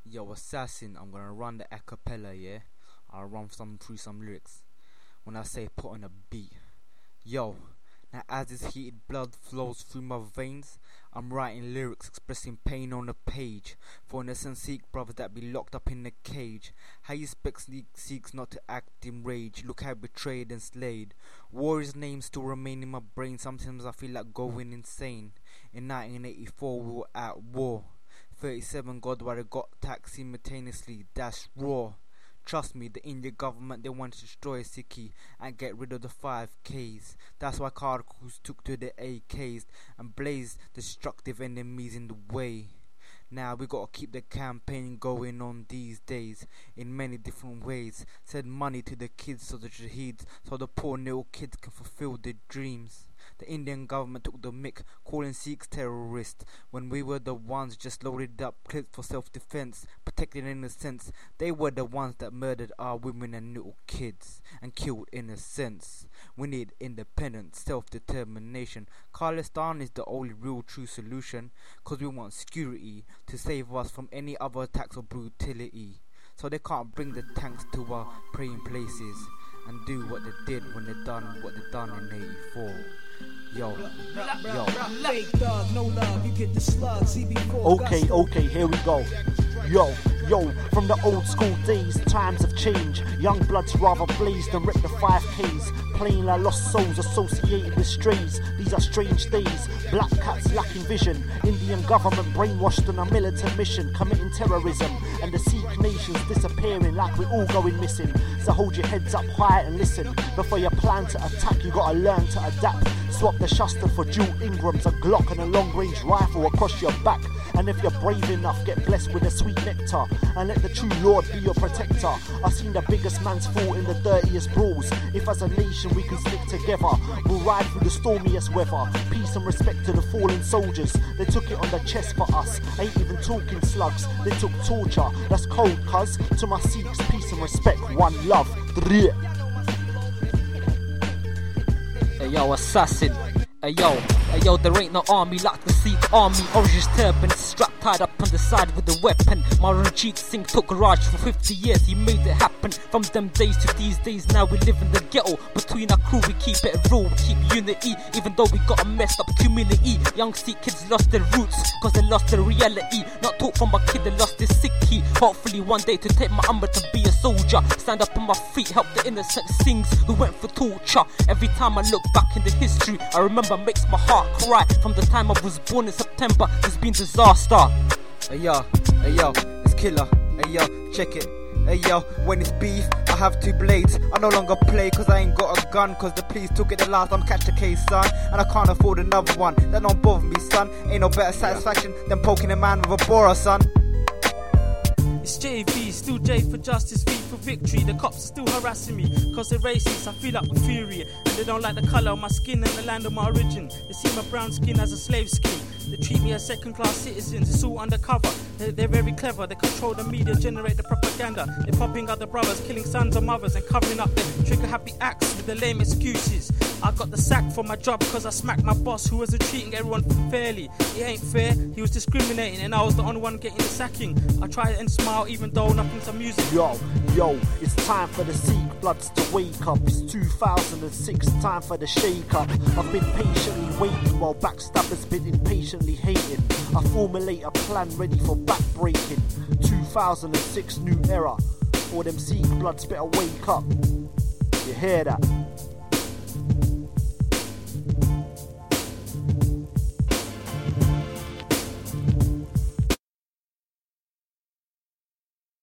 Yo, assassin, I'm gonna run the acapella, yeah? I'll run through some lyrics. When I say put on a beat. Yo, now as this heated blood flows through my veins, I'm writing lyrics expressing pain on a page. For innocent Sikh brothers that be locked up in a cage. How you expect Sikhs not to act in rage? Look how betrayed and slayed. Warriors' names still remain in my brain. Sometimes I feel like going insane. In 1984 we were at war. 37 Godwara got attacked simultaneously. That's raw. Trust me, the Indian government, they want to destroy Sikhi and get rid of the 5Ks. That's why Kharkos took to the AKs and blazed destructive enemies in the way. Now we gotta keep the campaign going on these days in many different ways. Send money to the kids so the shaheeds, so the poor little kids can fulfill their dreams. The Indian government took the mick, calling Sikhs terrorists, when we were the ones just loaded up clips for self-defense, protecting innocents. They were the ones that murdered our women and little kids, and killed innocents. We need independence, self-determination. Khalistan is the only real true solution, cause we want security to save us from any other attacks or brutality. So they can't bring the tanks to our praying places and do what they did when they done what they done in 84. Yo. Fake thug, no love, you get the slugs. Okay, here we go. Yo, from the old school days, times have changed. Young bloods rather blaze than rip the 5Ks. Plain like lost souls associated with strays. These are strange days. Black cats lacking vision. Indian government brainwashed on a militant mission, committing terrorism. And the Sikh nation's disappearing like we're all going missing. So hold your heads up high and listen. Before you plan to attack, you gotta learn to adapt. Swap the Shasta for dual Ingrams, a Glock and a long-range rifle across your back. And if you're brave enough, get blessed with a sweet nectar, and let the true Lord be your protector. I've seen the biggest man's fall in the dirtiest brawls. If as a nation we can stick together, we'll ride through the stormiest weather. Peace and respect to the fallen soldiers. They took it on the chest for us. Ain't even talking slugs, they took torture. That's cold, cuz. To my Sikhs, peace and respect, one love. Hey yo, assassin. Hey yo, there ain't no army like the Sikh army. Orange turban strapped tied up on the side with a weapon. Ranjit Singh took Raj for 50 years, he made it happen. From them days to these days, now we live in the ghetto. Between our crew we keep it real, we keep unity. Even though we got a messed up community. Young Sikh kids lost their roots, cause they lost their reality. Not taught from a kid, they lost their Sikhi. Hopefully one day to take my umbrella to be a soldier. Stand up on my feet, help the innocent Singhs who went for torture. Every time I look back in the history, I remember makes my heart cry. From the time I was born in September, there's been disaster. Hey yo, it's killer. Hey yo, check it. Hey yo, when it's beef, I have two blades. I no longer play cause I ain't got a gun, cause the police took it the last time, catch the case, son. And I can't afford another one, that don't bother me, son. Ain't no better satisfaction than poking a man with a borer, son. It's JV, still J for justice, V for victory. The cops are still harassing me, cause they're racist, I feel like I'm furious. And they don't like the colour of my skin and the land of my origin. They see my brown skin as a slave skin. They treat me as second-class citizens, it's all undercover. They're very clever, they control the media, generate the propaganda. They're popping out the brothers, killing sons and mothers, and covering up their trigger-happy acts with the lame excuses. I got the sack for my job cause I smacked my boss who wasn't treating everyone fairly. It ain't fair, he was discriminating and I was the only one getting the sacking. I try and smile even though nothing's amusing. Yo, it's time for the Sikh bloods to wake up. It's 2006, time for the shake up. I've been patiently waiting while backstabbers been impatiently hating. I formulate a plan ready for backbreaking. 2006 new era. All them Sikh bloods better wake up. You hear that?